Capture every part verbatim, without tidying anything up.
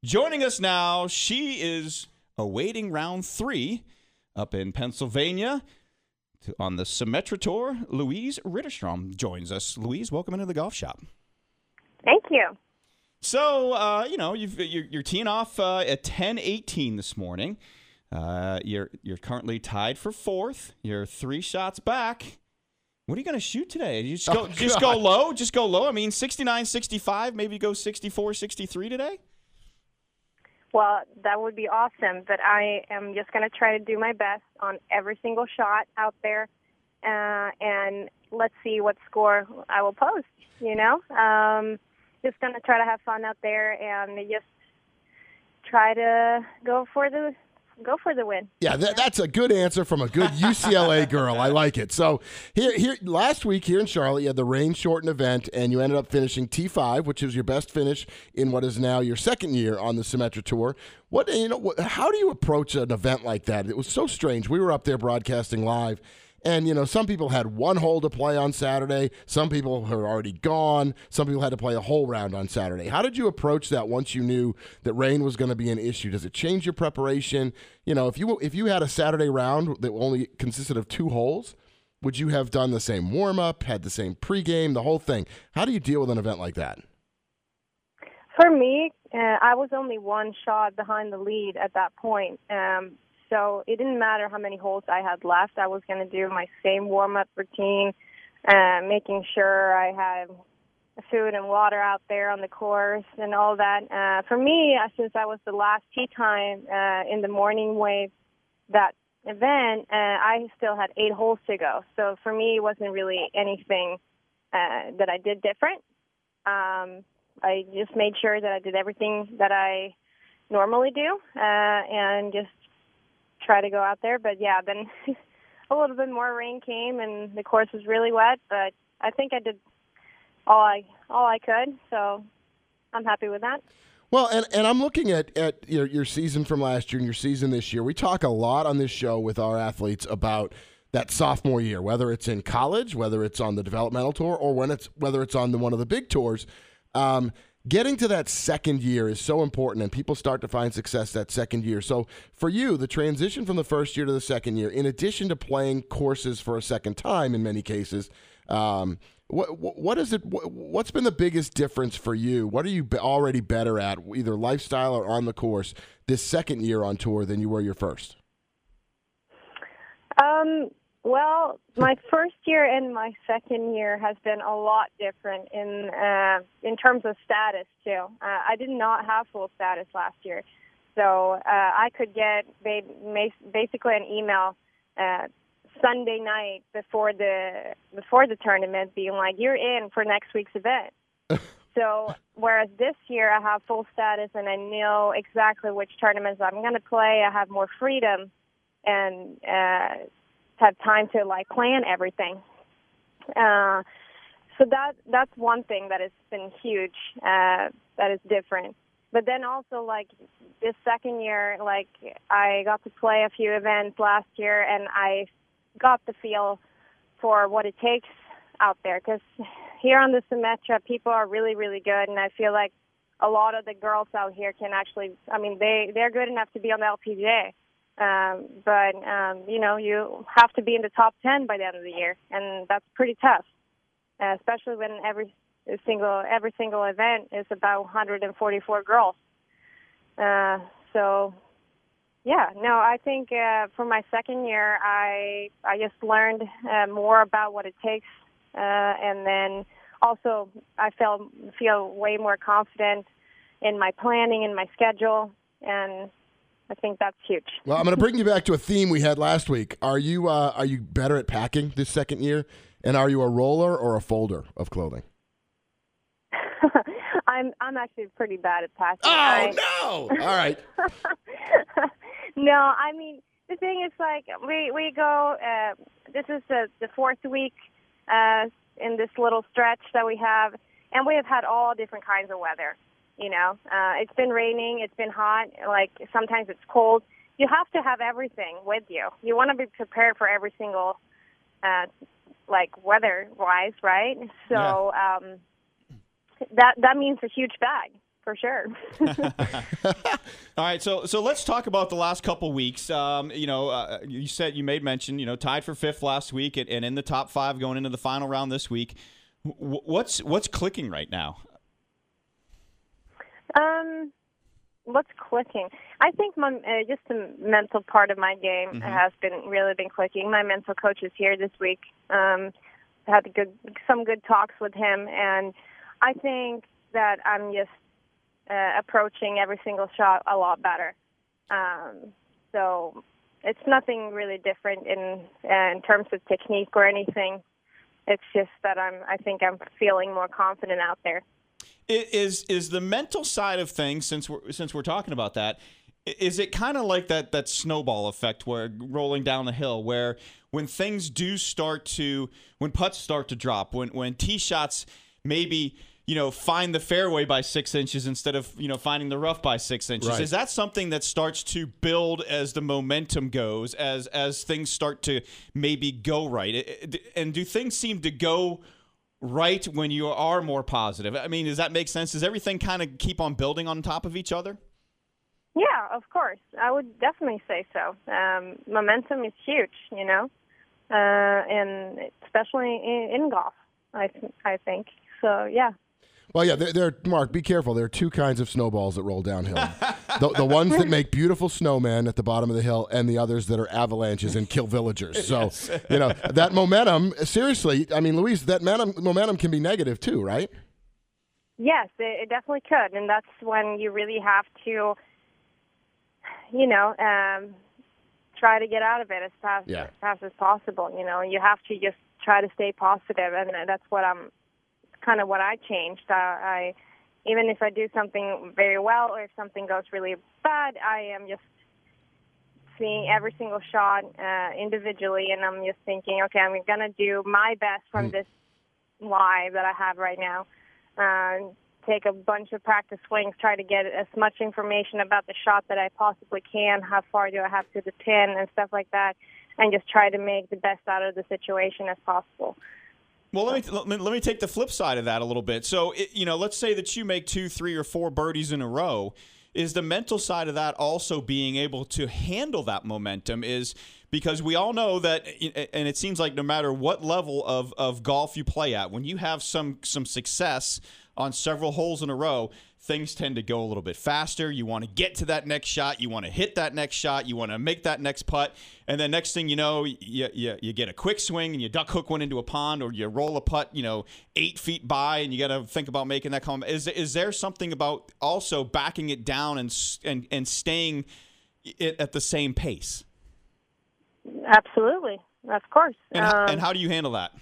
Joining us now, she is awaiting round three up in Pennsylvania to, on the Symetra Tour. Louise Ritterstrom joins us. Louise, welcome into the golf shop. Thank you. So, uh, you know, you've, you're, you're teeing off uh, at ten eighteen this morning. Uh, you're you're currently tied for fourth. You're three shots back. What are you going to shoot today? You just go, oh, just go low? Just go low? I mean, sixty-nine, sixty-five, maybe go sixty-four, sixty-three today? Well, that would be awesome, but I am just going to try to do my best on every single shot out there, uh, and let's see what score I will post, you know? Um, just going to try to have fun out there and just try to go for the Go for the win. Yeah, th- that's a good answer from a good U C L A girl. I like it. So here, here, last week here in Charlotte, you had the rain-shortened event, and you ended up finishing T five, which is your best finish in what is now your second year on the Symetra Tour. What you know? What, how do you approach an event like that? It was so strange. We were up there broadcasting live. And, you know, some people had one hole to play on Saturday. Some people were already gone. Some people had to play a whole round on Saturday. How did you approach that once you knew that rain was going to be an issue? Does it change your preparation? You know, if you if you had a Saturday round that only consisted of two holes, would you have done the same warm-up, had the same pregame, the whole thing? How do you deal with an event like that? For me, uh, I was only one shot behind the lead at that point. Um So it didn't matter how many holes I had left. I was going to do my same warm-up routine, uh, making sure I had food and water out there on the course and all that. Uh, for me, uh, since I was the last tee time uh, in the morning wave that event, uh, I still had eight holes to go. So for me, it wasn't really anything uh, that I did different. Um, I just made sure that I did everything that I normally do uh, and just try to go out there. But yeah, then a little bit more rain came and the course was really wet, but I think I did all I all I could, so I'm happy with that. Well, and, and I'm looking at, at your, your season from last year and your season this year. We talk a lot on this show with our athletes about that sophomore year, whether it's in college, whether it's on the developmental tour, or when it's whether it's on the, one of the big tours. Um, Getting to that second year is so important, and people start to find success that second year. So for you, the transition from the first year to the second year, in addition to playing courses for a second time in many cases, um, what, what is it? What's been the biggest difference for you? What are you already better at, either lifestyle or on the course, this second year on tour than you were your first? Um. Well, my first year and my second year has been a lot different in uh, in terms of status, too. Uh, I did not have full status last year. So uh, I could get basically an email uh, Sunday night before the before the tournament being like, you're in for next week's event. So whereas this year I have full status and I know exactly which tournaments I'm going to play, I have more freedom and uh have time to like plan everything. Uh, so that that's one thing that has been huge. Uh, that is different. But then also like this second year, like I got to play a few events last year, and I got the feel for what it takes out there. Because here on the Symetra, people are really really good, and I feel like a lot of the girls out here can actually. I mean, they they're good enough to be on the L P G A. Um, but, um, you know, you have to be in the top ten by the end of the year, and that's pretty tough, uh, especially when every single every single event is about one hundred forty-four girls. Uh, so, yeah, no, I think uh, for my second year, I I just learned uh, more about what it takes, uh, and then also I felt feel way more confident in my planning and my schedule, and I think that's huge. Well, I'm going to bring you back to a theme we had last week. Are you uh, are you better at packing this second year? And are you a roller or a folder of clothing? I'm I'm actually pretty bad at packing. Oh, I, no! All right. No, I mean, the thing is, like, we, we go, uh, this is the, the fourth week uh, in this little stretch that we have, and we have had all different kinds of weather. You know, uh, it's been raining, it's been hot, like sometimes it's cold. You have to have everything with you. You want to be prepared for every single, uh, like weather-wise, right? So Yeah. um, that that means a huge bag. for sure. All right, so so let's talk about the last couple weeks. Um, you know, uh, you said you made mention, you know, tied for fifth last week and, and in the top five going into the final round this week. W- what's what's clicking right now? Um, what's clicking? I think my uh, just the mental part of my game Mm-hmm. has been really been clicking. My mental coach is here this week. Um, had a good some good talks with him, and I think that I'm just uh, approaching every single shot a lot better. Um, so it's nothing really different in uh, in terms of technique or anything. It's just that I'm. I think I'm feeling more confident out there. It is is the mental side of things, since we're since we're talking about that, i- is it kind of like that that snowball effect where rolling down the hill, where when things do start to, when putts start to drop, when when tee shots maybe, you know, find the fairway by six inches instead of, you know, finding the rough by six inches. Right. Is that something that starts to build as the momentum goes, as as things start to maybe go right? It- it- And do things seem to go right when you are more positive? I mean, does that make sense? Does everything kind of keep on building on top of each other? Yeah, of course. I would definitely say so. Um, momentum is huge, you know, uh, and especially in, in golf, I th- I think. So, yeah. Well, yeah, there, there, Mark, be careful. There are two kinds of snowballs that roll downhill. the, the ones that make beautiful snowmen at the bottom of the hill, and the others that are avalanches and kill villagers. So, Yes. you know, that momentum, seriously, I mean, Louise, that momentum, momentum can be negative too, right? Yes, it, it definitely could. And that's when you really have to, you know, um, try to get out of it as fast, Yeah. as fast as possible. You know, you have to just try to stay positive, and that's what I'm kind of what I changed. Uh, I even if I do something very well or if something goes really bad, I am just seeing every single shot uh, individually, and I'm just thinking, okay, I'm going to do my best from Mm. this live that I have right now. Uh, take a bunch of practice swings, try to get as much information about the shot that I possibly can, how far do I have to the pin and stuff like that, and just try to make the best out of the situation as possible. Well, let me let me, let me take the flip side of that a little bit. So, it, you know, let's say that you make two, three, or four birdies in a row. Is the mental side of that also being able to handle that momentum? Is because we all know that, and it seems like no matter what level of, of golf you play at, when you have some some success on several holes in a row, things tend to go a little bit faster. You want to get to that next shot. You want to hit that next shot. You want to make that next putt. And then next thing you know, you, you, you get a quick swing and you duck hook one into a pond, or you roll a putt, you know, eight feet by, and you got to think about making that comment. Is, is there something about also backing it down and and, and staying it at the same pace? Absolutely, of course. And, um, and how do you handle that?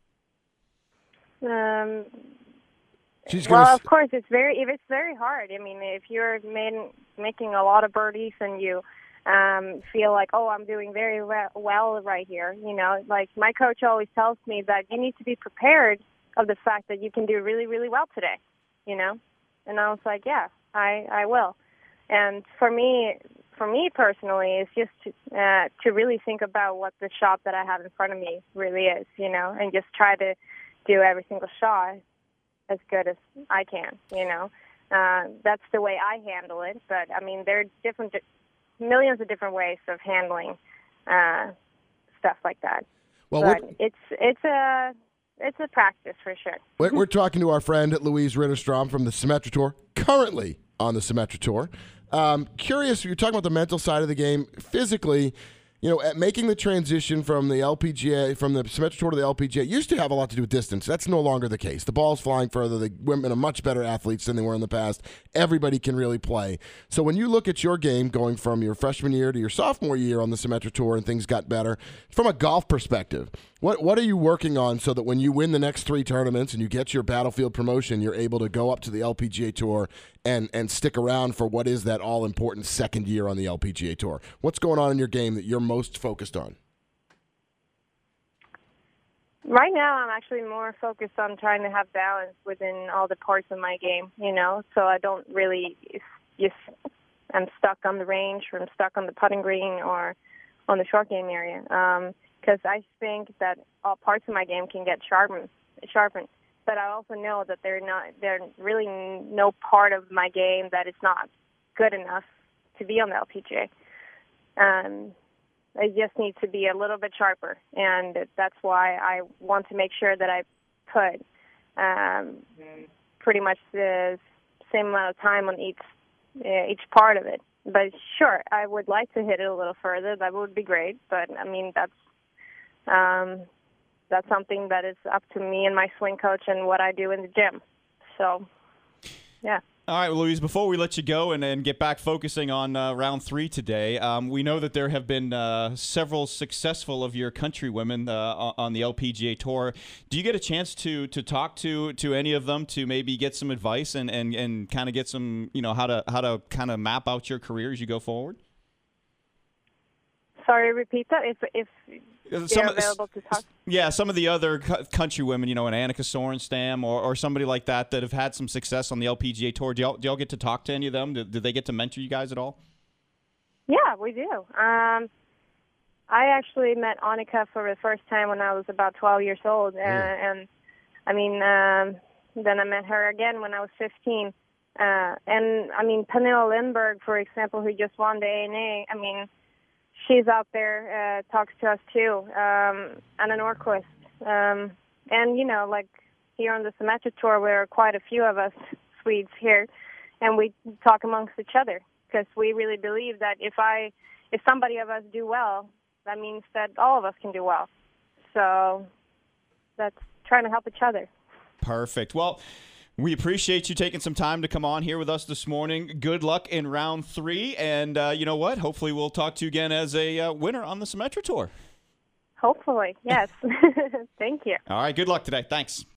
Um, She's gonna well, s- of course, it's very it's very hard. I mean, if you're made, making a lot of birdies and you um, feel like, oh, I'm doing very well, well right here, you know, like my coach always tells me that you need to be prepared of the fact that you can do really, really well today, you know. And I was like, yeah, I I will. And for me, for me personally, it's just to, uh, to really think about what the shot that I have in front of me really is, you know, and just try to do every single shot as good as I can, you know. Uh, that's the way I handle it. But, I mean, there are different, millions of different ways of handling uh, stuff like that. Well, but we're, it's it's a it's a practice for sure. we're, we're talking to our friend Louise Ritterstrom from the Symetra Tour, currently on the Symetra Tour. Um, curious, you're talking about the mental side of the game. Physically, you know, at making the transition from the L P G A, from the Symetra Tour to the L P G A, used to have a lot to do with distance. That's no longer the case. The ball's flying further. The women are much better athletes than they were in the past. Everybody can really play. So when you look at your game going from your freshman year to your sophomore year on the Symetra Tour and things got better, from a golf perspective, what what are you working on so that when you win the next three tournaments and you get your Battlefield promotion, you're able to go up to the L P G A Tour and and stick around for what is that all-important second year on the L P G A Tour? What's going on in your game that you're most focused on? Right now, I'm actually more focused on trying to have balance within all the parts of my game, you know, so I don't really just, I'm stuck on the range or I'm stuck on the putting green or on the short game area. Because I think that all parts of my game can get sharpened, sharpened. but I also know that they're not. They're really no part of my game that it's not good enough to be on the L P G A. Um, I just need to be a little bit sharper, and that's why I want to make sure that I put um, pretty much the same amount of time on each uh, each part of it. But sure, I would like to hit it a little further. That would be great. But I mean, that's um, that's something that is up to me and my swing coach and what I do in the gym. So, yeah. All right, well, Louise, before we let you go and, and get back focusing on uh, round three today, um, we know that there have been uh, several successful of your countrywomen uh, on the L P G A Tour. Do you get a chance to to talk to to any of them to maybe get some advice and, and, and kind of get some, you know, how to how to kind of map out your career as you go forward? Sorry, repeat that. If if Some you're of- available to talk. Yeah, some of the other cu- country women, you know, an Annika Sorenstam or, or somebody like that that have had some success on the L P G A Tour. Do y'all, do y'all get to talk to any of them? Do, do they get to mentor you guys at all? Yeah, we do. Um, I actually met Annika for the first time when I was about twelve years old, uh, and I mean, um, then I met her again when I was fifteen. Uh, and I mean, Pernilla Lindberg, for example, who just won the A N A. I mean, she's out there, uh, talks to us too. Um, Anna Norquist. Um, and, you know, like here on the Symetra Tour, there are quite a few of us Swedes here, and we talk amongst each other because we really believe that if I, if somebody of us do well, that means that all of us can do well. So that's trying to help each other. Perfect. Well, we appreciate you taking some time to come on here with us this morning. Good luck in round three. And uh, you know what? Hopefully we'll talk to you again as a uh, winner on the Symetra Tour. Hopefully, yes. Thank you. All right. Good luck today. Thanks.